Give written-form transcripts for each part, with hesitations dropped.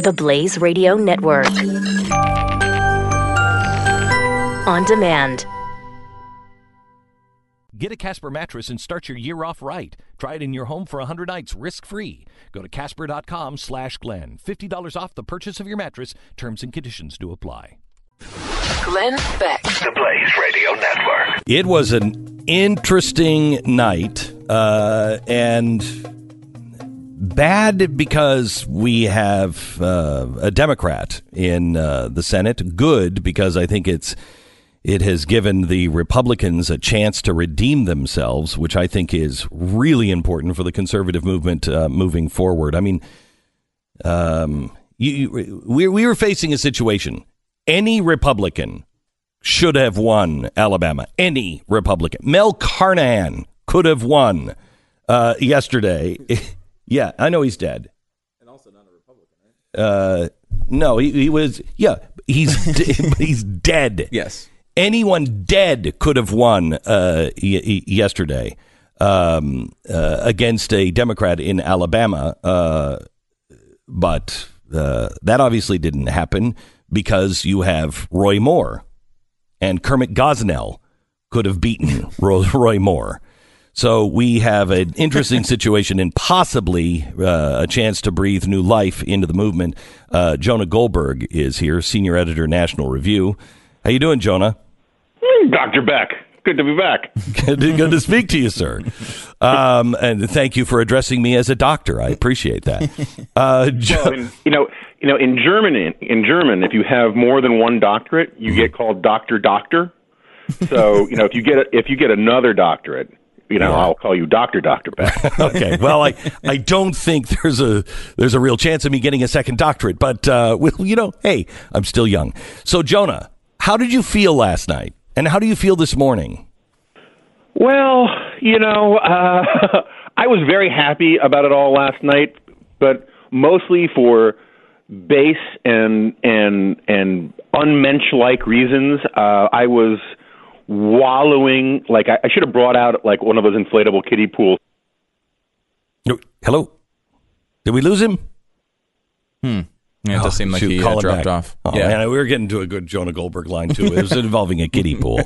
The Blaze Radio Network. On demand. Get a Casper mattress and start your year off right. Try it in your home for 100 nights risk-free. Go to Casper.com/Glenn. $50 off the purchase of your mattress. Terms and conditions do apply. Glenn Beck. The Blaze Radio Network. It was an interesting night, and bad because we have a Democrat in the Senate. Good because I think it has given the Republicans a chance to redeem themselves, which I think is really important for the conservative movement moving forward. I mean, we were facing a situation. Any Republican should have won Alabama. Any Republican. Mel Carnahan could have won yesterday. Yeah, I know he's dead. And also not a Republican, right? No, he was. Yeah, he's dead. Yes. Anyone dead could have won yesterday against a Democrat in Alabama, but that obviously didn't happen because you have Roy Moore, and Kermit Gosnell could have beaten Roy Moore. So we have an interesting situation and possibly a chance to breathe new life into the movement. Jonah Goldberg is here, senior editor, National Review. How you doing, Jonah? Dr. Beck. Good to be back. Good to speak to you, sir. And thank you for addressing me as a doctor. I appreciate that. Well, in German, if you have more than one doctorate, you get called doctor. So, if you get another doctorate, I'll call you Dr. Beck. Okay. Well, I don't think there's a real chance of me getting a second doctorate, but hey, I'm still young. So, Jonah, how did you feel last night? And how do you feel this morning? Well, I was very happy about it all last night, but mostly for base and unmensch-like reasons. I was wallowing, like I should have brought out like one of those inflatable kiddie pools. Hello? Did we lose him? Yeah, it does seem like he dropped off. Oh, yeah. Man, we were getting to a good Jonah Goldberg line, too. It was involving a kiddie pool.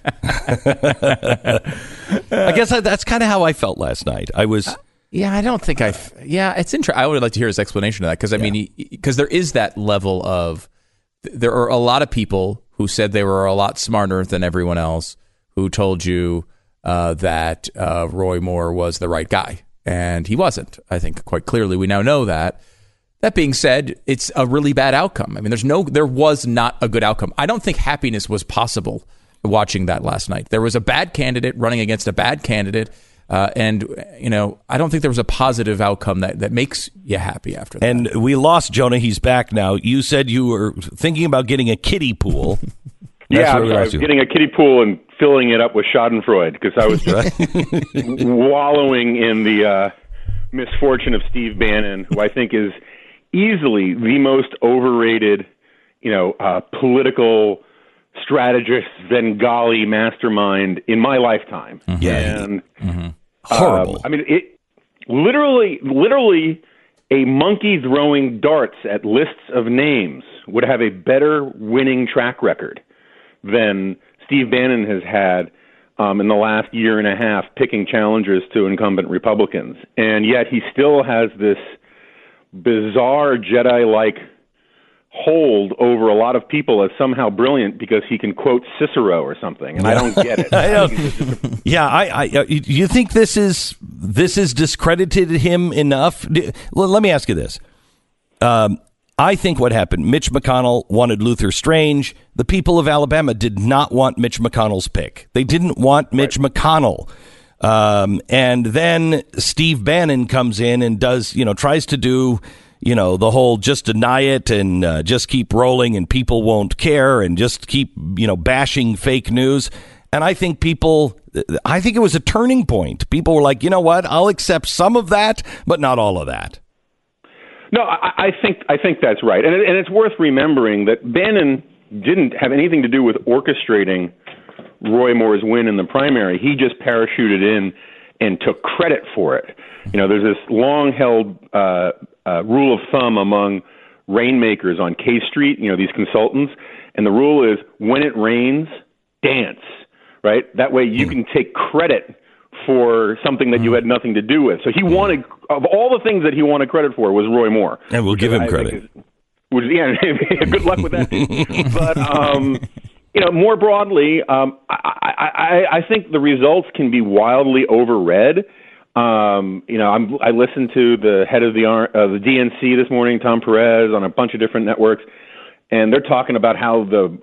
I guess that's kind of how I felt last night. I was... I don't think it's interesting. I would like to hear his explanation of that, because, because there is that level of... There are a lot of people who said they were a lot smarter than everyone else, who told you that Roy Moore was the right guy. And he wasn't, I think, quite clearly. We now know that. That being said, it's a really bad outcome. I mean, there was not a good outcome. I don't think happiness was possible watching that last night. There was a bad candidate running against a bad candidate. And I don't think there was a positive outcome that makes you happy after that. And we lost Jonah. He's back now. You said you were thinking about getting a kiddie pool. I was getting a kiddie pool and filling it up with Schadenfreude because I was just wallowing in the misfortune of Steve Bannon, who I think is easily the most overrated, political strategist, Bengali mastermind in my lifetime. Mm-hmm. Yeah, and horrible. It literally, a monkey throwing darts at lists of names would have a better winning track record than Steve Bannon has had in the last year and a half, picking challengers to incumbent Republicans, and yet he still has this bizarre Jedi-like hold over a lot of people as somehow brilliant because he can quote Cicero or something, and I don't get it. You think this is discredited him enough? Let me ask you this. I think what happened, Mitch McConnell wanted Luther Strange. The people of Alabama did not want Mitch McConnell's pick. They didn't want Mitch McConnell. And then Steve Bannon comes in and tries to do, the whole just deny it and just keep rolling and people won't care and just keep, bashing fake news. And I think it was a turning point. People were like, you know what? I'll accept some of that, but not all of that. No, I think that's right. And it's worth remembering that Bannon didn't have anything to do with orchestrating Roy Moore's win in the primary. He just parachuted in and took credit for it. There's this long-held rule of thumb among rainmakers on K Street, these consultants, and the rule is when it rains, dance, right? That way you can take credit for something that you had nothing to do with. So he wanted, of all the things that he wanted credit for, was Roy Moore. And we'll give him credit. Good luck with that. But, more broadly, I think the results can be wildly overread. I listened to the head of the DNC this morning, Tom Perez, on a bunch of different networks, and they're talking about how the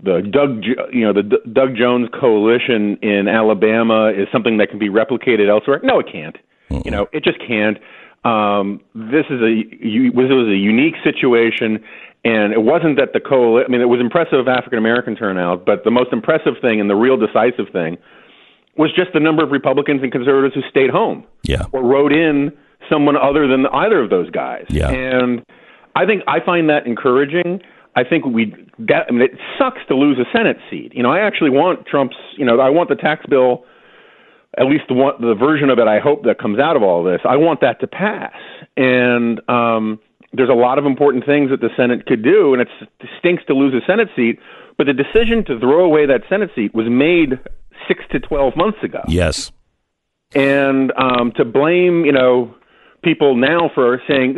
Doug Jones coalition in Alabama is something that can be replicated elsewhere. No, it can't. It just can't. This was a unique situation, and it wasn't that the coalition. I mean, it was impressive African American turnout, but the most impressive thing and the real decisive thing was just the number of Republicans and conservatives who stayed home, or wrote in someone other than either of those guys. Yeah. And I find that encouraging. I think it sucks to lose a Senate seat. I actually want Trump's. I want the tax bill. At least the version of it I hope that comes out of all this, I want that to pass. And there's a lot of important things that the Senate could do, and it stinks to lose a Senate seat. But the decision to throw away that Senate seat was made 6 to 12 months ago. Yes. And to blame, people now for saying,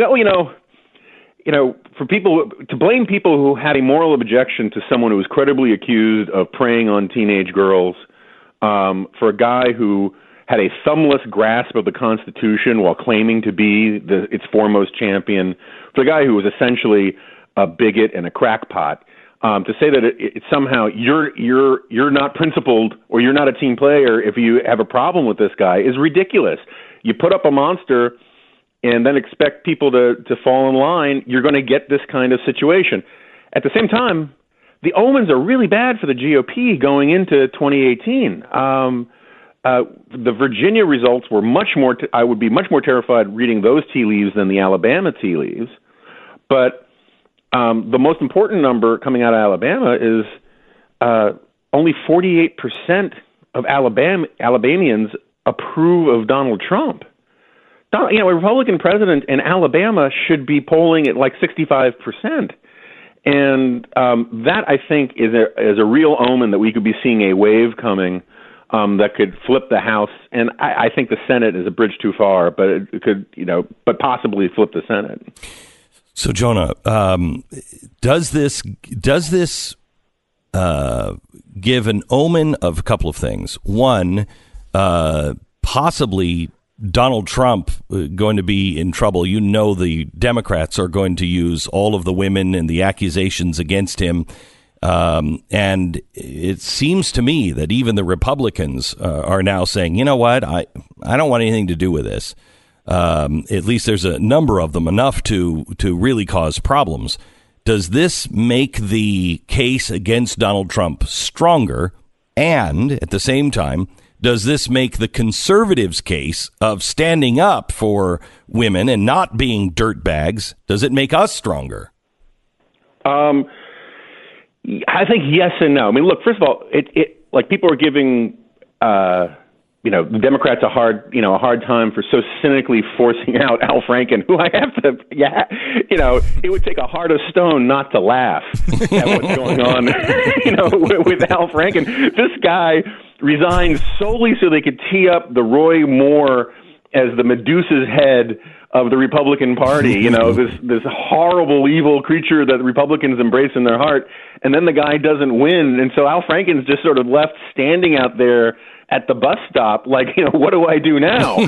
to blame people who had a moral objection to someone who was credibly accused of preying on teenage girls, for a guy who had a thumbless grasp of the Constitution while claiming to be its foremost champion, for the guy who was essentially a bigot and a crackpot, to say that it somehow you're not principled or you're not a team player if you have a problem with this guy is ridiculous. You put up a monster and then expect people to fall in line, you're going to get this kind of situation. At the same time, the omens are really bad for the GOP going into 2018. The Virginia results were much more. I would be much more terrified reading those tea leaves than the Alabama tea leaves. But the most important number coming out of Alabama is only 48% of Alabamians approve of Donald Trump. A Republican president in Alabama should be polling at like 65%. And that, I think, is a real omen that we could be seeing a wave coming that could flip the House. And I think the Senate is a bridge too far, but it could, but possibly flip the Senate. So, Jonah, does this give an omen of a couple of things? One, possibly Donald Trump going to be in trouble. The Democrats are going to use all of the women and the accusations against him. And it seems to me that even the Republicans are now saying, you know what, I don't want anything to do with this. At least there's a number of them, enough to really cause problems. Does this make the case against Donald Trump stronger? And at the same time, does this make the conservatives' case of standing up for women and not being dirtbags, does it make us stronger? I think yes and no. I mean, look, first of all, it like people are giving the Democrats a hard time for so cynically forcing out Al Franken, who I have to, it would take a heart of stone not to laugh at what's going on, with Al Franken. This guy resigned solely so they could tee up the Roy Moore as the Medusa's head of the Republican Party, this horrible, evil creature that the Republicans embrace in their heart. And then the guy doesn't win. And so Al Franken's just sort of left standing out there at the bus stop, like, what do I do now?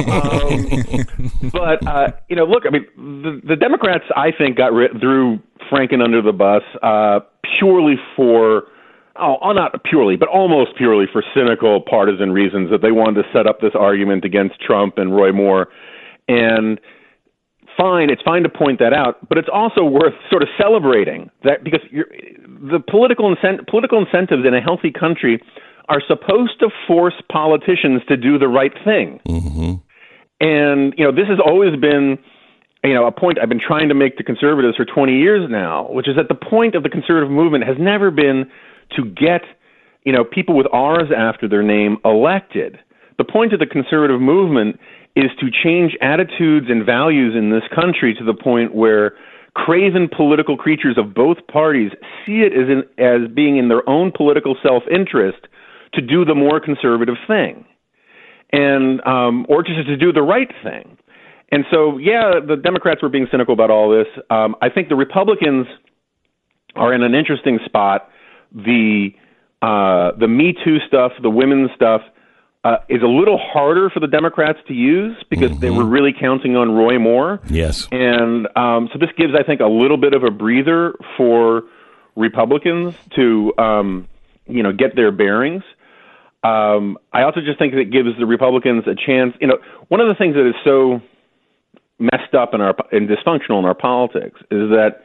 Look, I mean, the Democrats, I think, threw Franken under the bus purely for, not purely, but almost purely for cynical partisan reasons, that they wanted to set up this argument against Trump and Roy Moore. And it's fine to point that out, but it's also worth sort of celebrating that, because the political incentives in a healthy country are supposed to force politicians to do the right thing. Mm-hmm. And, this has always been, a point I've been trying to make to conservatives for 20 years now, which is that the point of the conservative movement has never been to get, people with R's after their name elected. The point of the conservative movement is to change attitudes and values in this country to the point where craven political creatures of both parties see it as being in their own political self-interest to do the more conservative thing, and or just to do the right thing. And so, yeah, the Democrats were being cynical about all this. I think the Republicans are in an interesting spot. The Me Too stuff, the women's stuff, is a little harder for the Democrats to use because they were really counting on Roy Moore. Yes. And so this gives, I think, a little bit of a breather for Republicans to, get their bearings. I also just think that it gives the Republicans a chance. One of the things that is so messed up and dysfunctional in our politics is that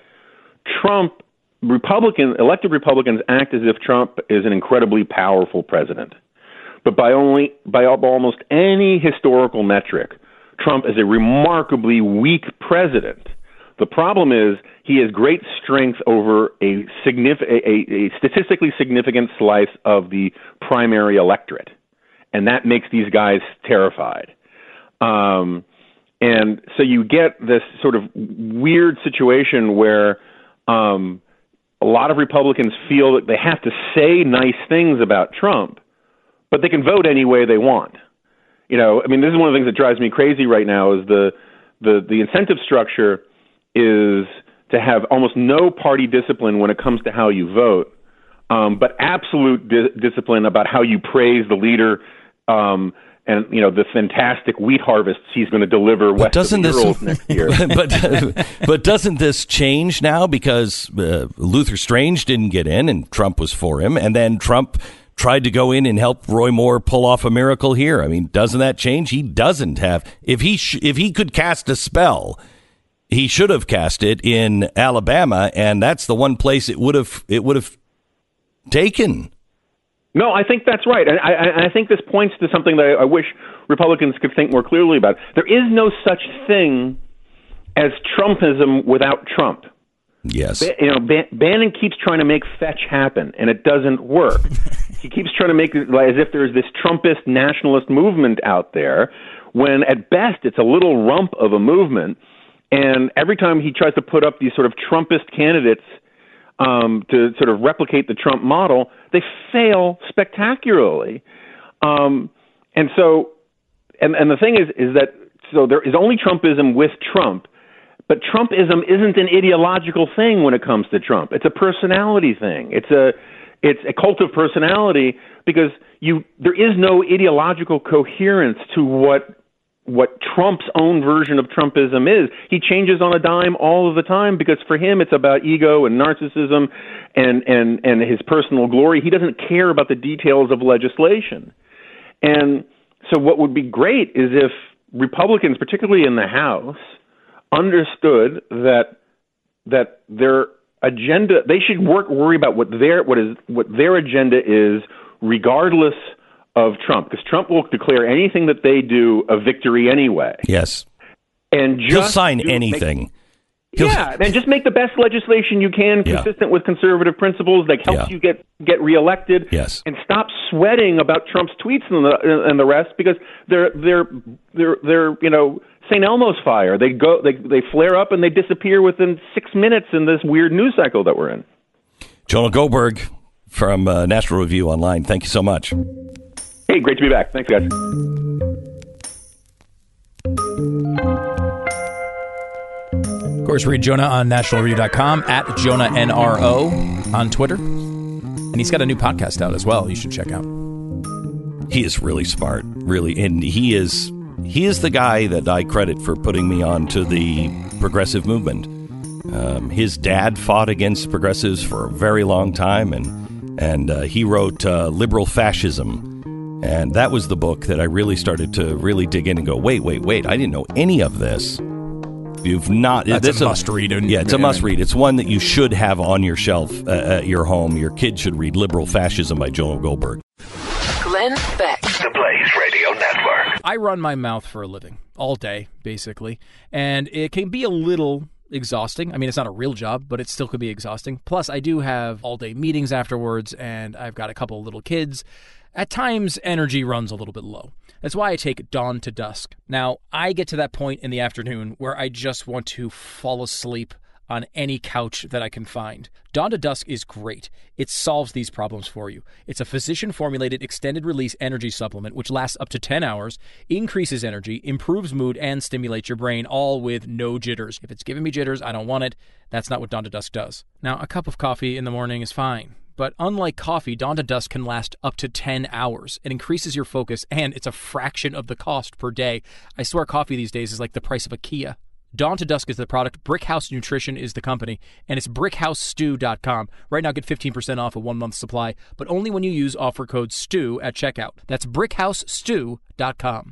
elected Republicans act as if Trump is an incredibly powerful president. But by almost any historical metric, Trump is a remarkably weak president. The problem is he has great strength over a statistically significant slice of the primary electorate, and that makes these guys terrified. And so you get this sort of weird situation where a lot of Republicans feel that they have to say nice things about Trump, but they can vote any way they want. This is one of the things that drives me crazy right now is the incentive structure is to have almost no party discipline when it comes to how you vote, but absolute discipline about how you praise the leader and the fantastic wheat harvests he's going to deliver west of the Urals next year. But doesn't this change now because Luther Strange didn't get in and Trump was for him, and then Trump tried to go in and help Roy Moore pull off a miracle here? I mean, doesn't that change? He doesn't have if he could cast a spell, he should have cast it in Alabama, and that's the one place it would have taken. No, I think that's right. And I think this points to something that I wish Republicans could think more clearly about. There is no such thing as Trumpism without Trump. Yes. Bannon keeps trying to make fetch happen, and it doesn't work. He keeps trying to make it as if there's this Trumpist nationalist movement out there, when at best it's a little rump of a movement. And every time he tries to put up these sort of Trumpist candidates to sort of replicate the Trump model, they fail spectacularly. And the thing is that there is only Trumpism with Trump, but Trumpism isn't an ideological thing when it comes to Trump. It's a personality thing. It's a cult of personality because there is no ideological coherence to what Trump's own version of Trumpism is. He changes on a dime all of the time because for him it's about ego and narcissism and his personal glory. He doesn't care about the details of legislation. And so what would be great is if Republicans, particularly in the House, understood that their agenda, they should worry about what their agenda is regardless of Trump, because Trump will declare anything that they do a victory anyway. Yes. And he'll sign anything. And just make the best legislation you can, consistent with conservative principles that helps you get reelected. Yes. And stop sweating about Trump's tweets and the rest, because they're St. Elmo's fire. They flare up and they disappear within 6 minutes in this weird news cycle that we're in. Jonah Goldberg from National Review Online. Thank you so much. Hey, great to be back. Thanks, guys. Of course, read Jonah on nationalreview.com, at JonahNRO on Twitter. And he's got a new podcast out as well you should check out. He is really smart, really. And he is the guy that I credit for putting me on to the progressive movement. His dad fought against progressives for a very long time, and he wrote Liberal Fascism. And that was the book that I really started to really dig in and go, wait, I didn't know any of this. You've not. That's a must read. It's a must read. It's one that you should have on your shelf at your home. Your kid should read Liberal Fascism by Jonah Goldberg. Glenn Beck, the Blaze Radio Network. I run my mouth for a living all day, basically, and it can be a little exhausting. I mean, it's not a real job, but it still could be exhausting. Plus, I do have all-day meetings afterwards, and I've got a couple of little kids. At times, energy runs a little bit low. That's why I take dawn to dusk. Now, I get to that point in the afternoon where I just want to fall asleep on any couch that I can find. Dawn to Dusk is great. It solves these problems for you. It's a physician-formulated extended-release energy supplement which lasts up to 10 hours, increases energy, improves mood, and stimulates your brain, all with no jitters. If it's giving me jitters, I don't want it. That's not what Dawn to Dusk does. Now, a cup of coffee in the morning is fine. But unlike coffee, Dawn to Dusk can last up to 10 hours. It increases your focus, and it's a fraction of the cost per day. I swear coffee these days is like the price of a Kia. Dawn to Dusk is the product, Brickhouse Nutrition is the company, and it's brickhousestew.com. Right now, get 15% off a 1-month supply, but only when you use offer code STEW at checkout. That's brickhousestew.com.